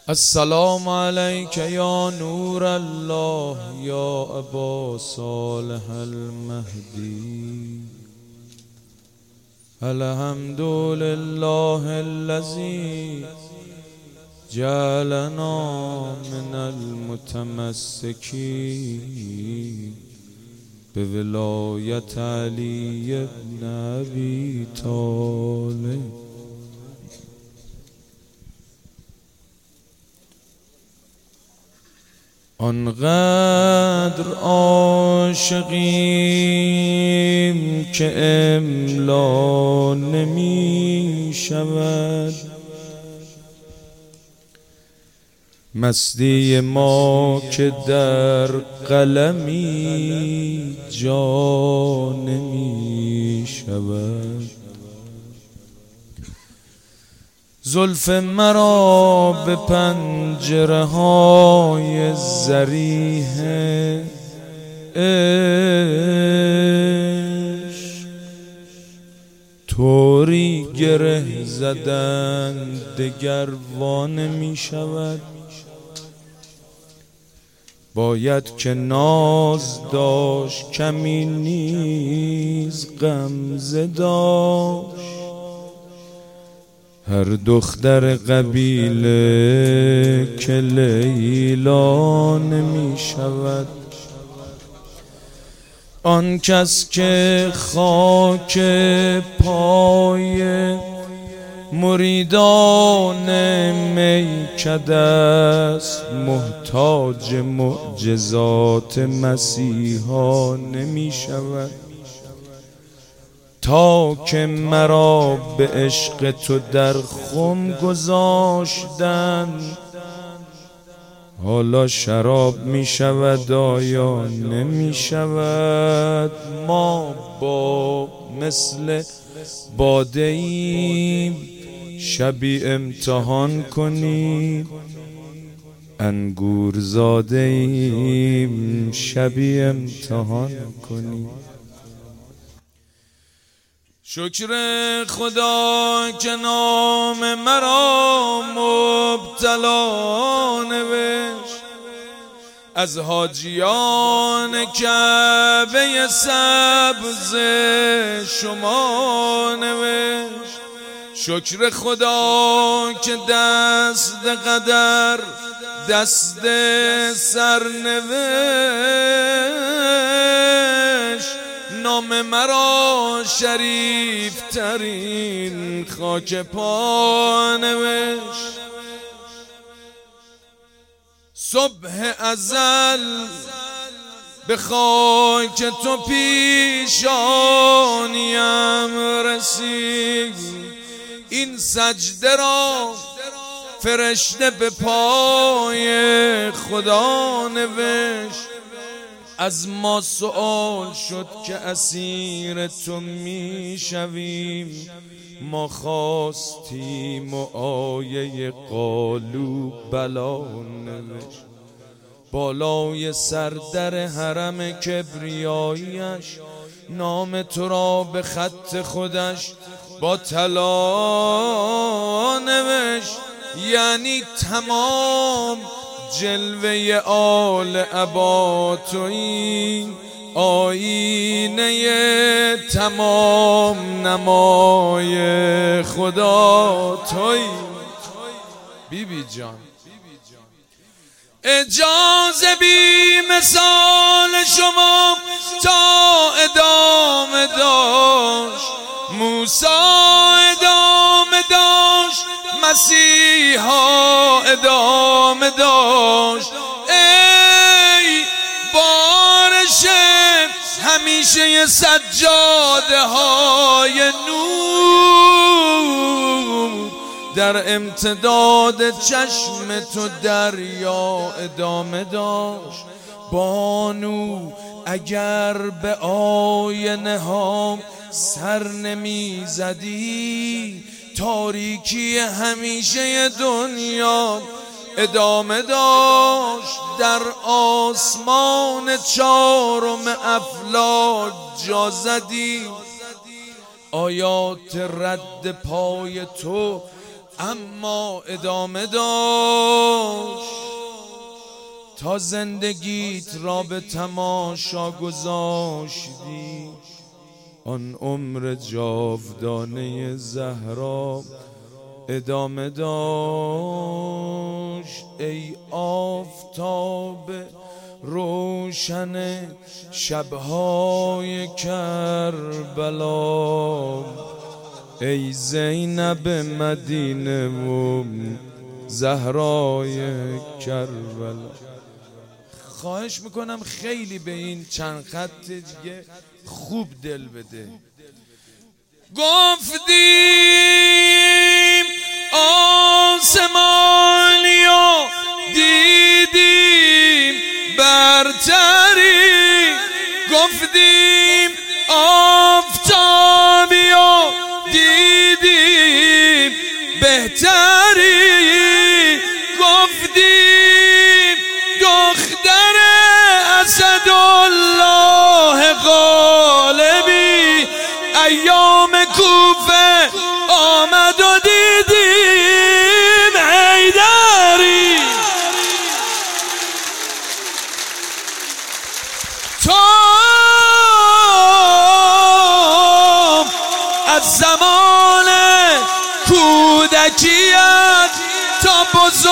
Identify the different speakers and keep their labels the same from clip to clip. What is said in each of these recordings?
Speaker 1: السلام عليك يا نور الله يا أبا صالح المهدي. الحمد لله الذي جعلنا من المتمسكين بولاية علي بن أبي طالب. آنقدر عاشقیم که املا نمی شود، مستی ما که در قلمی جا نمی شود. زلف مرا به پنجره های ضریح عشق طوری گره زدن دگر وا نمی شود. باید که ناز داشت کمی نیز غمزه داشت، هر دختر قبیله که لیلا نمی شود. آن کس که خاک پای مریدان میکده است، محتاج معجزات مسیحا نمی شود. تا که مرا به عشق تو در خم گذاشتن، حالا شراب می شود آیا نمی شود؟ ما با مثل باده ایم، شبی امتحان کنید. انگور زاده ایم، شبی امتحان کنید. شکر خدا که نام مرا مبتلا نوشت، از حاجیان کعبه سبز شما نوشت. شکر خدا که دست قدر دست سر نوشت، نام مرا شریف ترین خاک پا نوشت. صبح ازل به خاک تو پیشانیم رسید، این سجده را فرشته به پای خدا نوشت. از ما سؤال شد که اسیر تو می شویم، ما خواستیم و آیه قالو بلا نوشت. بالای سر در حرم کبریاییش، نام تو را به خط خودش با طلا نوشت. یعنی تمام جلوه آل عبا تویی، آینه تمام نمای خدا تویی. بیبی جان اجازه بی مثال شما تا ادامه داشت، موسی ادامه داشت، مسیحا ادامه داشت. ای بارش همیشه سجاده های نور، در امتداد چشم تو دریا ادامه داشت. بانو اگر به آینه ها سر نمی زدی، تاریکی همیشه دنیا ادامه داشت. در آسمان چارم افلاک جا زدی، آیات رد پای تو اما ادامه داشت تا زندگیت را به تماشا گذاشتی. آن عمر جاودانه زهرا ادامه داشت. ای آفتاب روشن شبهای کربلا، ای زینب مدینه و زهرای کربلا. خواهش میکنم خیلی به این چند خط دیگه خوب دل بده. گفتیم آسمانی و دیدیم برتری، گفتیم آفتابی و دیدیم بهتری، گفتیم دختر اسدالله غالبی ایام کوفه آمد و دیدیم حیدری. تو از زمان کودکیت تا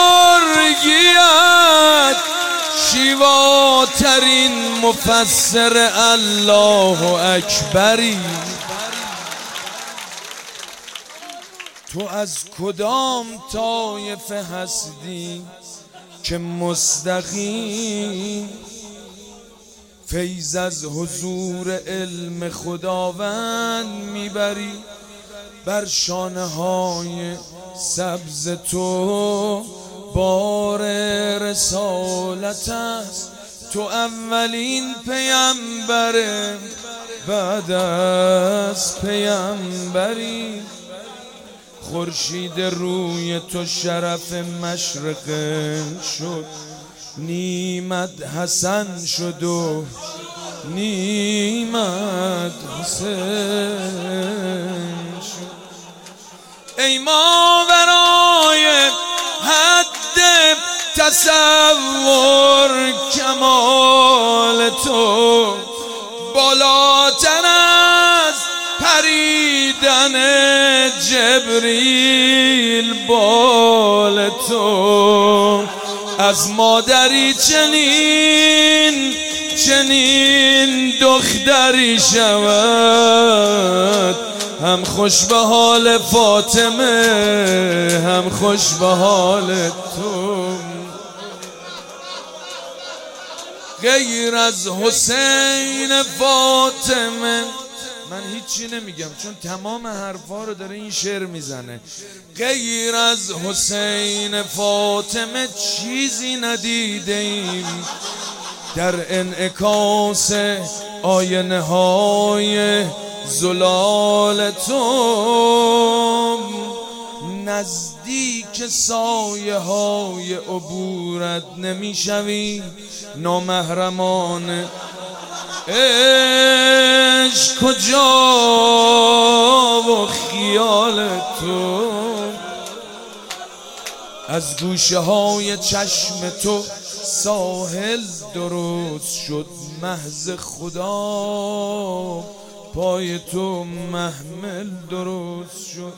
Speaker 1: بزرگیت شیواترین مفسر الله اکبری. تو از کدام طایفه هستی که مستقیم فیض از حضور علم خداوند میبری؟ بر شانه های سبز تو بار رسالت است، تو اولین پیامبر بعد از پیامبری. خورشید روی تو شرف مشرق شد، نیمت حسن شد و نیمت حسین شد. ای ماورای حد تصور کمال تو، بالاتر از پریدن جبریل بال تو. از مادری چنین دختری شود، هم خوش به حال فاطمه هم خوش به حال تو. غیر از حسین فاطمه من هیچی نمیگم چون تمام حرفا رو داره این شعر میزنه. غیر از حسین فاطمه چیزی ندیده ایم در انعکاس آینه های زلال تو. نزدیک سایه های عبورت نمیشوی، نامحرمان عشق کجا و خیال تو. از گوشه های چشم تو ساحل درست شد، محض خدا پای تو محمل درست شد.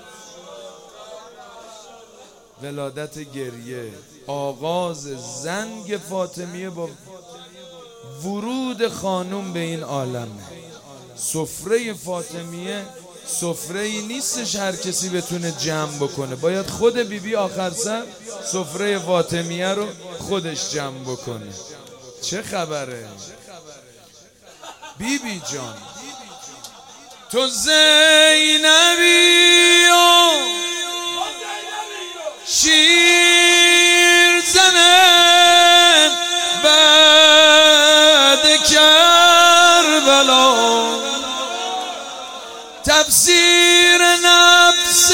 Speaker 1: ولادت گریه، آغاز زنگ فاطمیه با ورود خانوم به این عالمه. سفره فاطمیه سفره‌ای نیستش هر کسی بتونه جمع بکنه، باید خود بیبی آخر سر سفره فاطمیه رو خودش جمع بکنه. چه خبره بیبی جان؟ تو زینبی و شیر زنه بعد کربلا، تفسیر نفس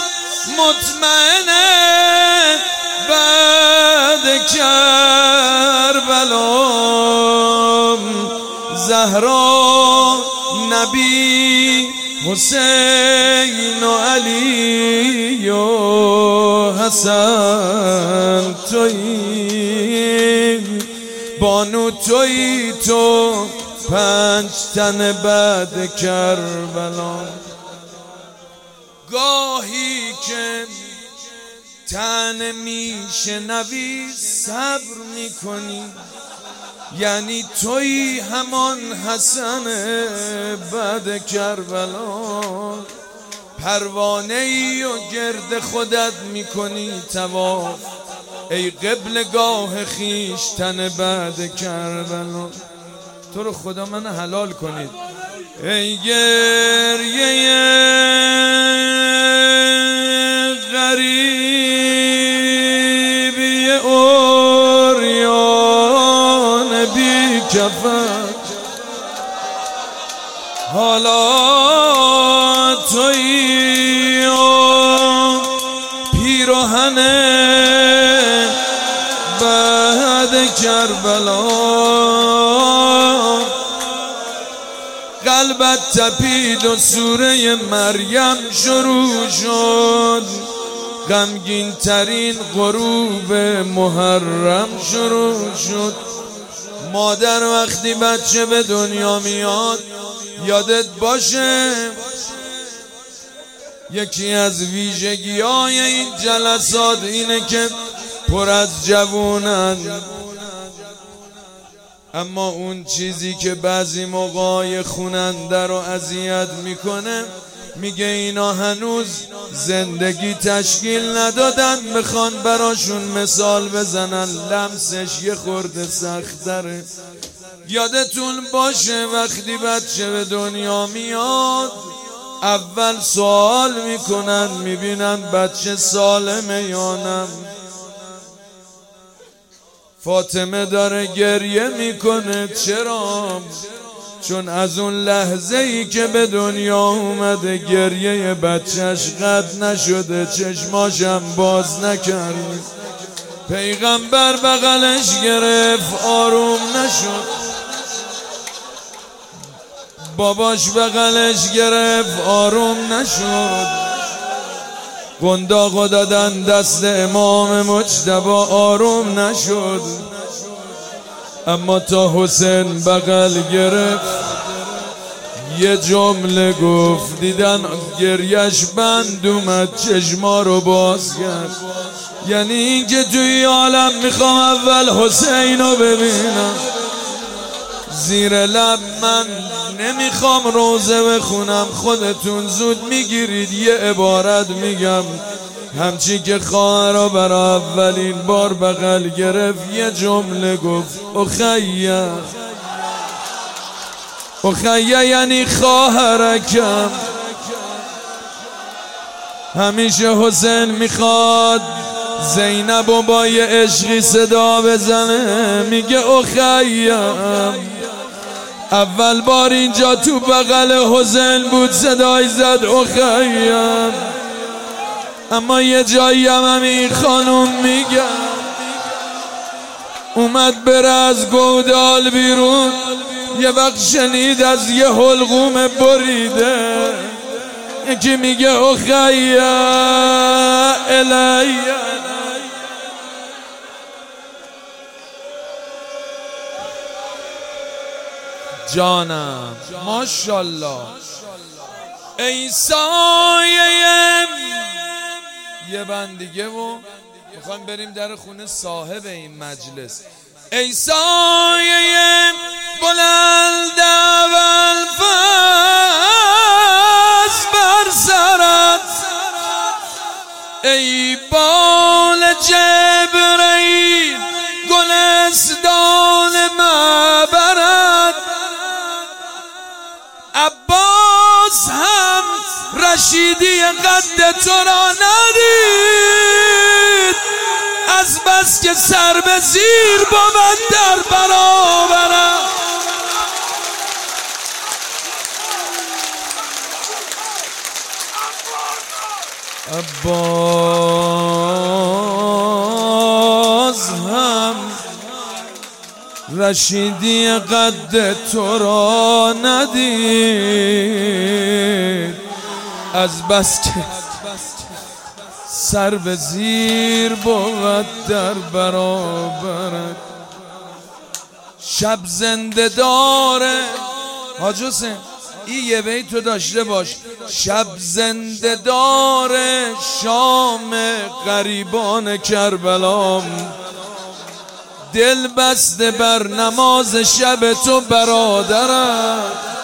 Speaker 1: مطمئنه بعد کربلا. زهرا، نبی، حسین و علی و حسن تویی، بانو تویی تو، 5 تن بعد کربلا. گاهی که تن میشنوی صبر میکنی، یعنی تویی همان حسن بعد کربلا. پروانه ای و گرد خودت میکنی طواف، ای قبلگاه خویشتن بعد کربلا. تو رو خدا من حلال کنید. ای گریه غریبی عریان بی کفن، حالا تویی و پیراهن بعد کربلا. قلبت تپید و سوره مریم شروع شد، غمگین ترین غروب محرم شروع شد. مادر وقتی بچه به دنیا میاد یادت باشه یکی از ویژگی‌های این جلسات اینه که پر از جوونن، اما اون چیزی که بعضی موقعای خوننده رو اذیت میکنه، میگه اینا هنوز زندگی تشکیل ندادن، میخوان براشون مثال بزنن، لمسش یه خورده سخت‌تره. یادتون باشه وقتی بچه به دنیا میاد اول سوال میکنن، میبینن بچه سالمه یا نه. فاطمه داره گریه میکنه، چرا؟ چون از اون لحظه ای که به دنیا اومده گریه بچهش قطع نشده، چشماشم باز نکرده. پیغمبر بغلش گرفت آروم نشد، باباش بغلش گرفت آروم نشد. قنداقو دادن دست امام مجتبی آروم نشد، اما تا حسین بغل گرفت یه جمله گفت، دیدن گریش بند اومد چشما رو باز کرد. یعنی این که توی عالم میخوام اول حسین رو ببینم. زیر لب من نمیخوام روزه بخونم، خودتون زود میگیرید. یه عبارت میگم، همچی که خواهر رو برای اولین بار بغل گرفت یه جمله گفت، اخیه. اخیه یعنی خواهرکم. همیشه حسین میخواد زینب و با یه عشقی صدا بزنه، میگه اخیم. اول بار اینجا تو بغل حسین بود صدای زد اخیم، اما یه جایی هم همین خانوم میگه اومد بره از گودال بیرون، یه وقت شنید از یه حلقوم بریده، یکی میگه اخیم الیه. جانم ماشالله. ای سایه یه بند دیگه و میخوایم بریم در خونه صاحب این مجلس. ای سایه بلند اول فز بر سرت، ای بال جبرئیل گلستان معبرت. عباس هم رشیدی قد تو را ندید، از بس که سر به زیر بود در برابرم. عباس هم رشیدی قد تو را ندید، از بس که سر به زیر بود در برابرت. شب زنده داره حاج حسین، این یه بیت تو داشته باش. شب زنده داره شام غریبان کربلام، دل بسته بر نماز شب تو برادرت.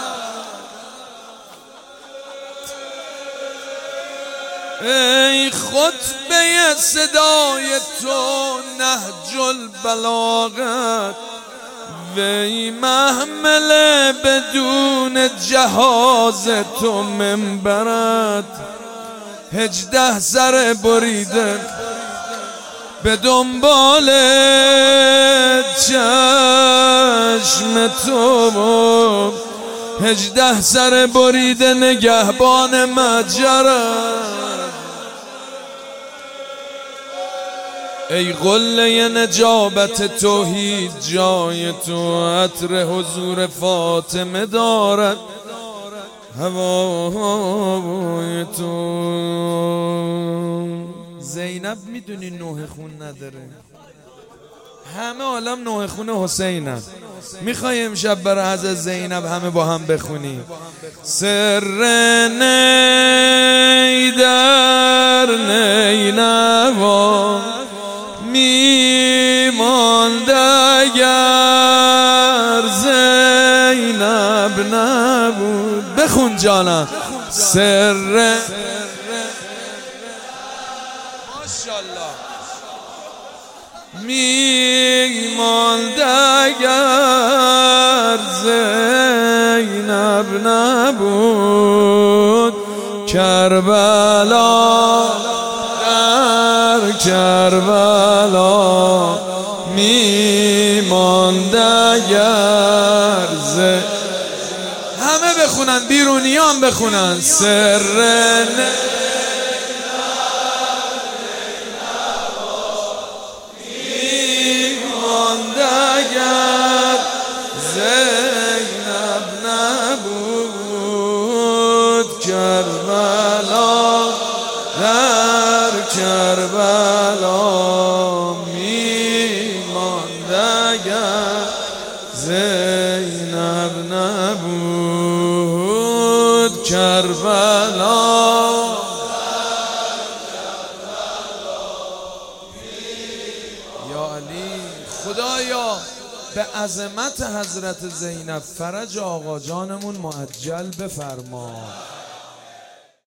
Speaker 1: ای خطبه صدای تو نهج البلاغت، وی محمل بدون جهاز تو منبرت. 18 سر بریده به دنبال چشم تو، 18 سر بریده نگهبان مجرت. ای قله نجابت توحید جای تو، عطر حضور فاطمه دارد هوای تو. زینب میدونی نوح خون نداره، همه عالم نوح خون حسینن. میخوای امشب برای حضرت زینب همه با هم بخونیم؟ سر نی در نینوا میماند اگر زینب نبود. بخون جانم. سر ماشاءالله میماند اگر زینب نبود، کربلا در کربلا میماند اگر همه بخونن، بیرونیان بخونن. سر میماند اگر زینب نبود، کربلا در کربلا میماند اگر زینب نبود، کربلا. یا علی خدایا به عظمت حضرت زینب فرج آقا جانمون معجل بفرما.